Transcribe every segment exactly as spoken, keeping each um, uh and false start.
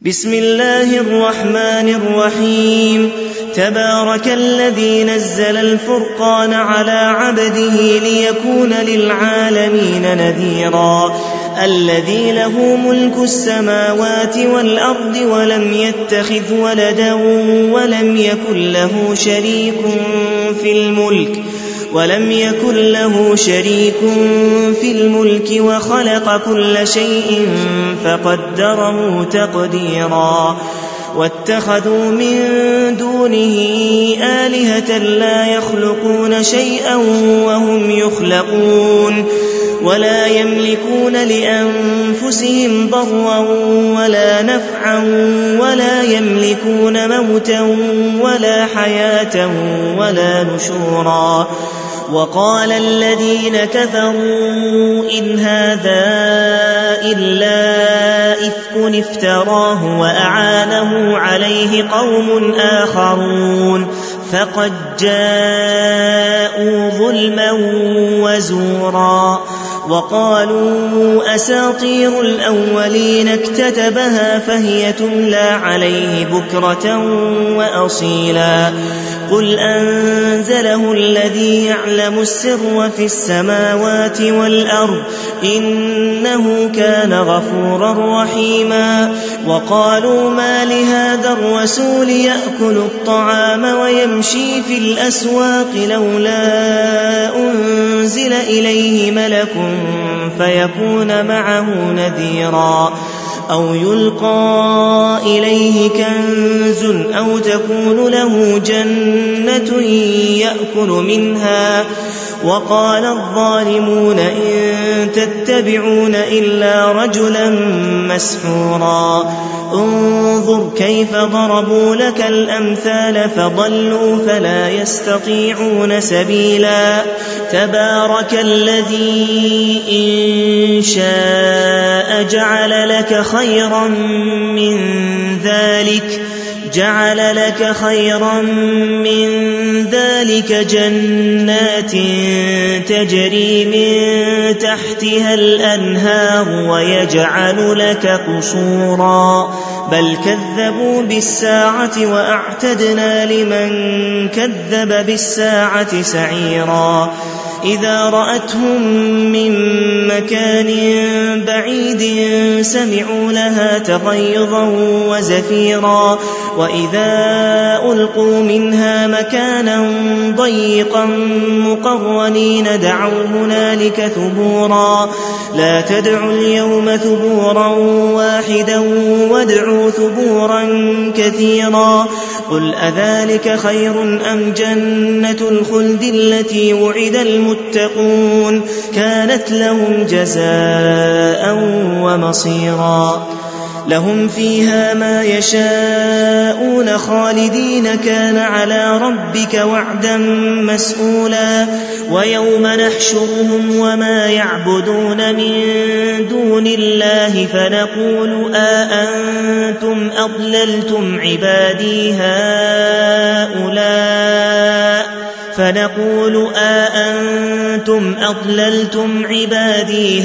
بسم الله الرحمن الرحيم تبارك الذي نزل الفرقان على عبده ليكون للعالمين نذيرا الذي له ملك السماوات والأرض ولم يتخذ ولدا ولم يكن له شريك في الملك ولم يكن له شريك في الملك وخلق كل شيء فقدره تقديرا واتخذوا من دونه آلهة لا يخلقون شيئا وهم يخلقون ولا يملكون لأنفسهم ضرا ولا نفعا ولا يملكون موتا ولا حياة ولا نشورا وقال الذين كفروا إن هذا إلا إفك افتراه وأعانه عليه قوم آخرون فقد جاءوا ظلما وزورا وقالوا أساطير الأولين اكتتبها فهي تملى عليه بكرة وأصيلا قل أنزله الذي يعلم السر في السماوات والأرض إنه كان غفورا رحيما وقالوا ما لهذا الرسول يأكل الطعام ويمشي في الأسواق لولا أنزل إليه ملك فيكون معه نذيرا أو يلقى إليه كنز أو تكون له جنة يأكل منها وقال الظالمون إن تتبعون إلا رجلا مسحورا انظر كيف ضربوا لك الأمثال فضلوا فلا يستطيعون سبيلا تبارك الذي إن شاء جعل لك خيرا من ذلك جعل لك خيرا من ذلك جنات تجري من تحتها الأنهار ويجعل لك قصورا بل كذبوا بالساعة وأعتدنا لمن كذب بالساعة سعيرا إذا رأتهم من مكان بعيد سمعوا لها تغيظا وزفيرا وإذا ألقوا منها مكانا ضيقا مقرنين دعوا هنالك ثبورا لا تدعوا اليوم ثبورا واحدا وادعوا ثبورا كثيرا قل أذلك خير أم جنة الخلد التي وعد المتقون كانت لهم جزاء ومصيرا لهم فيها ما يشاءون خالدين كان على ربك وعدا مسئولا ويوم نحشرهم وما يعبدون من دون الله فنقول أأنتم أضللتم عبادي هؤلاء فنقول أأنتم أضللتم عبادي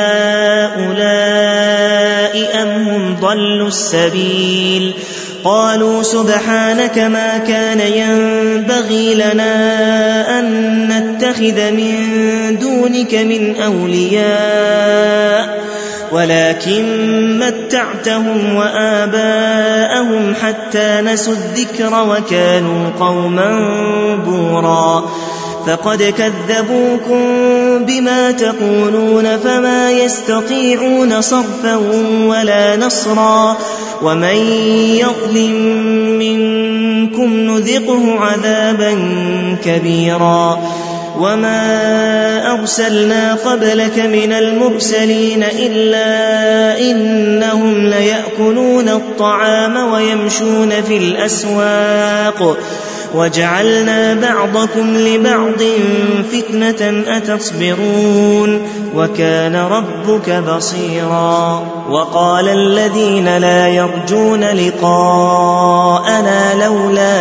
هؤلاء أم هم ضلوا السبيل قالوا سبحانك ما كان ينبغي لنا أن نتخذ من دونك من أولياء ولكن متعتهم وآباءهم حتى نسوا الذكر وكانوا قوما بورا فقد كذبوكم بما تقولون فما يستطيعون صرفا ولا نصرا ومن يظلم منكم نذقه عذابا كبيرا وما أرسلنا قبلك من المرسلين إلا إنهم ليأكلون الطعام ويمشون في الأسواق وجعلنا بعضكم لبعض فتنة أتصبرون وكان ربك بصيرا وقال الذين لا يرجون لقاءنا لولا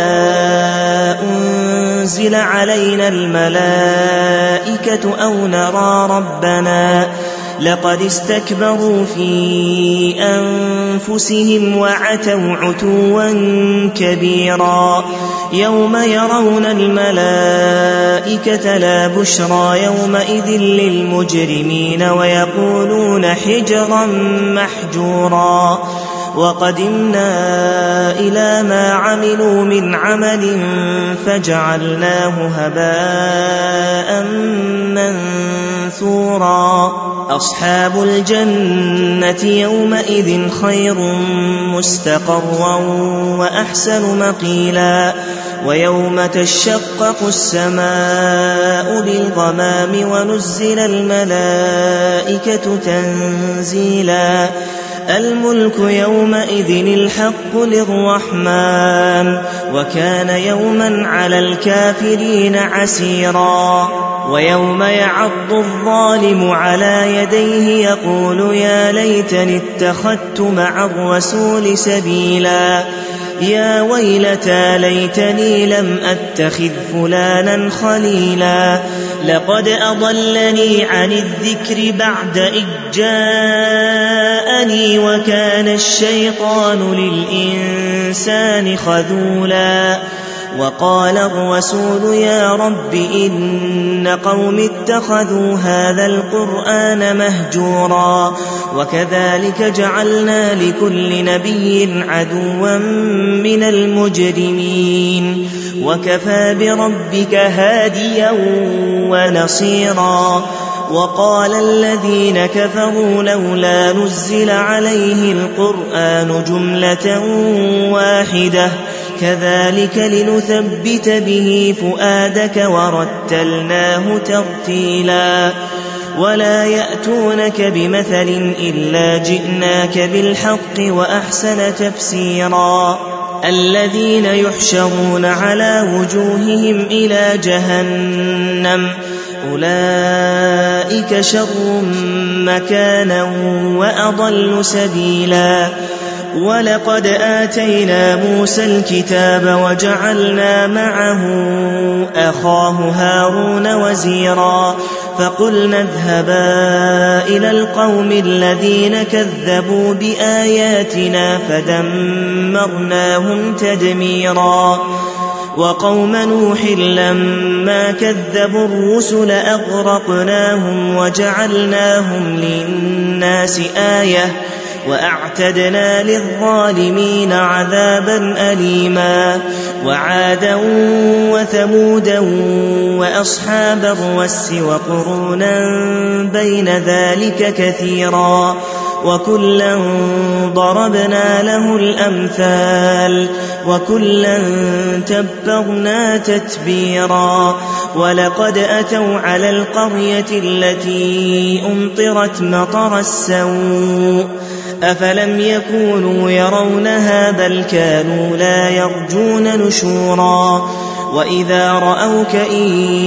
أنزل علينا الملائكة أو نرى ربنا لقد استكبروا في أنفسهم وعتوا عتوا كبيرا يوم يرون الملائكة لا بشرى يومئذ للمجرمين ويقولون حجرا محجورا وقدمنا إلى ما عملوا من عمل فجعلناه هباء منثورا أصحاب الجنة يومئذ خير مستقرا وأحسن مقيلا ويوم تشقق السماء بالغمام ونزل الملائكة تنزيلا الملك يومئذ الحق للرحمن وكان يوما على الكافرين عسيرا ويوم يعض الظالم على يديه يقول يا ليتني اتخذت مع الرسول سبيلا يا ويلتى ليتني لم أتخذ فلانا خليلا لقد أضلني عن الذكر بعد إذ جاءني وكان الشيطان للإنسان خذولا وقال الرسول يا رب إن قوم اتخذوا هذا القرآن مهجورا وكذلك جعلنا لكل نبي عدوا من المجرمين وكفى بربك هاديا ونصيرا وقال الذين كفروا لولا نزل عليه القرآن جملة واحدة كذلك لنثبت به فؤادك ورتلناه ترتيلا ولا يأتونك بمثل إلا جئناك بالحق وأحسن تفسيرا الذين يحشرون على وجوههم إلى جهنم أولئك شر مكانا وأضل سبيلا ولقد آتينا موسى الكتاب وجعلنا معه أخاه هارون وزيرا فقلنا اذهبا إلى القوم الذين كذبوا بآياتنا فدمرناهم تدميرا وقوم نوح لما كذبوا الرسل أغرقناهم وجعلناهم للناس آية وأعتدنا للظالمين عذابا أليما وعادا وثمودا وأصحاب الرس وقرونا بين ذلك كثيرا وكلا ضربنا له الأمثال وكلا تبرنا تتبيرا ولقد أتوا على القرية التي أمطرت مطر السوء أفلم يكونوا يرونها بل كانوا لا يرجون نشورا وإذا رأوك إن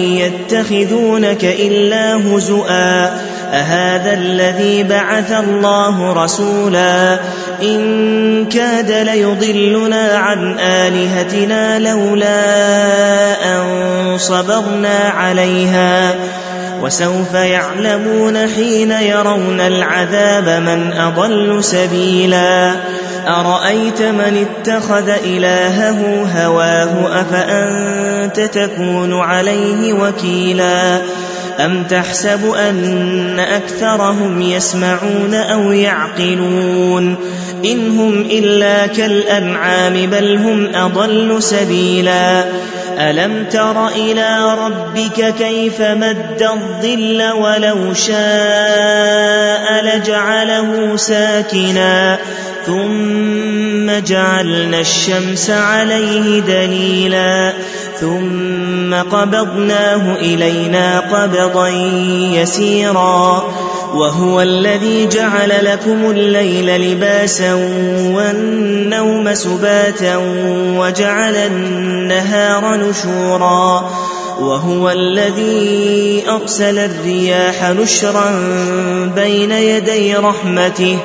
يتخذونك إلا هزؤا أهذا الذي بعث الله رسولا إن كاد ليضلنا عن آلهتنا لولا أن صبرنا عليها وسوف يعلمون حين يرون العذاب من أضل سبيلا أرأيت من اتخذ إلهه هواه أفأنت تكون عليه وكيلا أم تحسب أن أكثرهم يسمعون أو يعقلون إن هم إلا كالأنعام بل هم أضل سبيلا ألم تر إلى ربك كيف مد الظل ولو شاء لجعله ساكنا ثم جعلنا الشمس عليه دليلا ثم قبضناه إلينا قبضا يسيرا وهو الذي جعل لكم الليل لباسا والنوم سباتا وجعل النهار نشورا وهو الذي أرسل الرياح نشرا بين يدي رحمته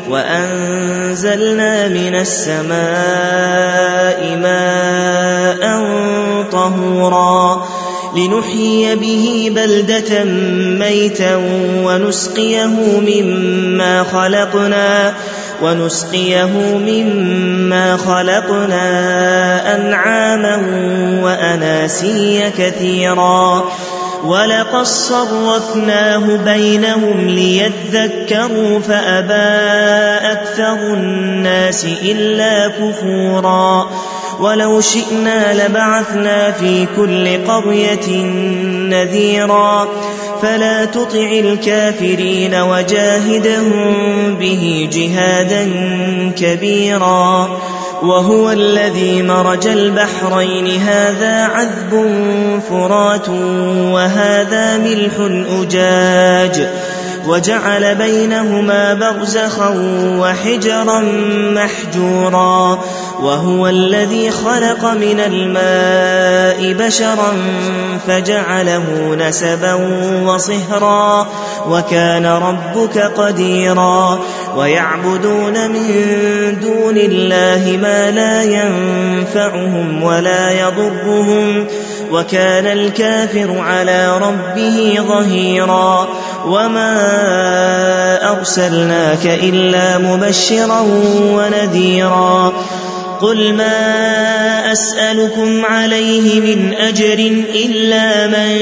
وأنزلنا من السماء ماء طهورا لنحيي به بلدة ميتا ونسقيه مما خلقنا ونسقيه مما خلقنا أنعاما وأناسيا كثيرا ولقد صرفناه بينهم ليذكروا فأبى أكثر الناس إلا كفورا ولو شئنا لبعثنا في كل قرية نذيرا فلا تطع الكافرين وجاهدهم به جهادا كبيرا وهو الذي مرج البحرين هذا عذب فرات وهذا ملح أجاج وجعل بينهما برزخا وحجرا محجورا وهو الذي خلق من الماء بشرا فجعله نسبا وصهرا وكان ربك قديرا ويعبدون من دون الله ما لا ينفعهم ولا يضرهم وكان الكافر على ربه ظهيرا وما أرسلناك إلا مبشرا ونذيرا قل ما أسألكم عليه من أجر إلا من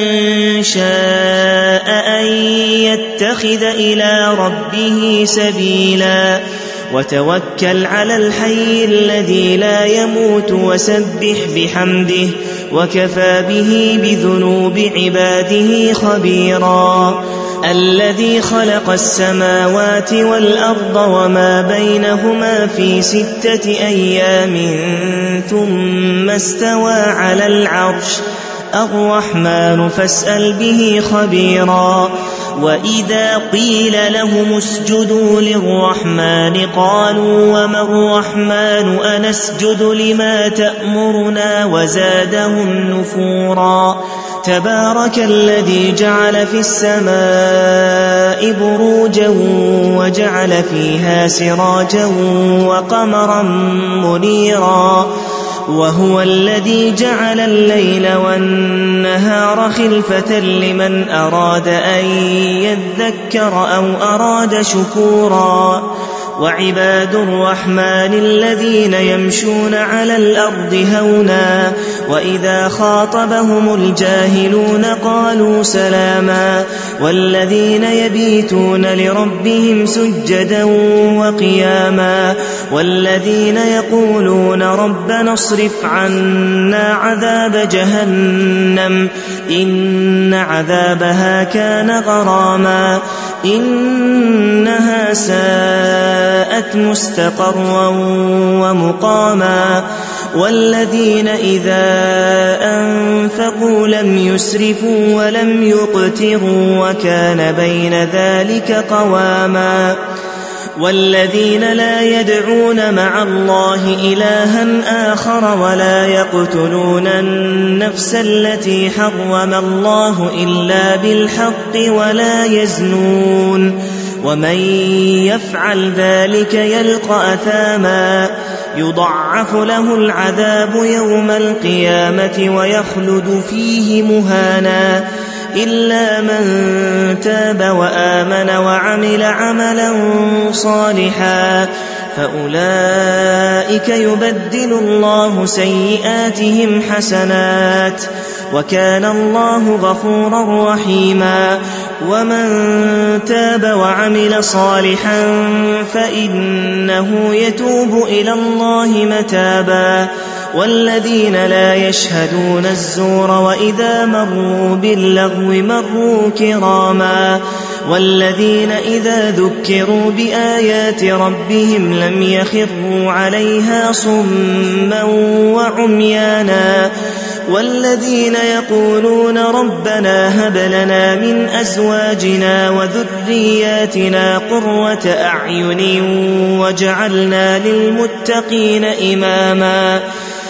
شاء أن يتخذ إلى ربه سبيلا وتوكل على الحي الذي لا يموت وسبح بحمده وكفى به بذنوب عباده خبيرا الذي خلق السماوات والأرض وما بينهما في ستة أيام ثم استوى على العرش الرحمن فاسأل به خبيرا وإذا قيل لهم اسجدوا للرحمن قالوا وما الرحمن أنسجد لما تأمرنا وزادهم نفورا تبارك الذي جعل في السماء بروجا وجعل فيها سراجا وقمرا منيرا وهو الذي جعل الليل والنهار خلفة لمن أراد أن يذكر أو أراد شكورا وعباد الرحمن الذين يمشون على الأرض هونا وإذا خاطبهم الجاهلون قالوا سلاما والذين يبيتون لربهم سجدا وقياما والذين يقولون ربنا اصرف عنا عذاب جهنم إن عذابها كان غراما إنها ساءت مستقرا ومقاما والذين إذا أنفقوا لم يسرفوا ولم يقتروا وكان بين ذلك قواما والذين لا يدعون مع الله إلها آخر ولا يقتلون النفس التي حرم الله إلا بالحق ولا يزنون ومن يفعل ذلك يلقى أثاما يضعف له العذاب يوم القيامة ويخلد فيه مهانا إلا من تاب وآمن وعمل عملا صالحا فأولئك يبدل الله سيئاتهم حسنات وكان الله غفورا رحيما ومن تاب وعمل صالحا فإنه يتوب إلى الله متابا والذين لا يشهدون الزور وإذا مروا باللغو مروا كراما والذين إذا ذكروا بآيات ربهم لم يخروا عليها صما وعميانا والذين يقولون ربنا هب لنا من أزواجنا وذرياتنا قرة أعين واجعلنا للمتقين إماما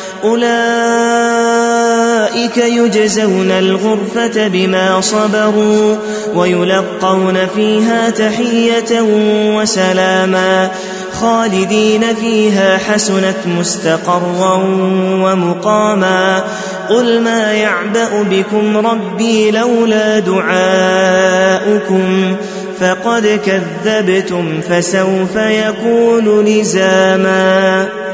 أولئك يجزون الغرفة بما صبروا ويلقون فيها تحية وسلاما خالدين فيها حسنت مستقرا ومقاما قل ما يعبأ بكم ربي لولا دعاؤكم فقد كذبتم فسوف يكون لزاما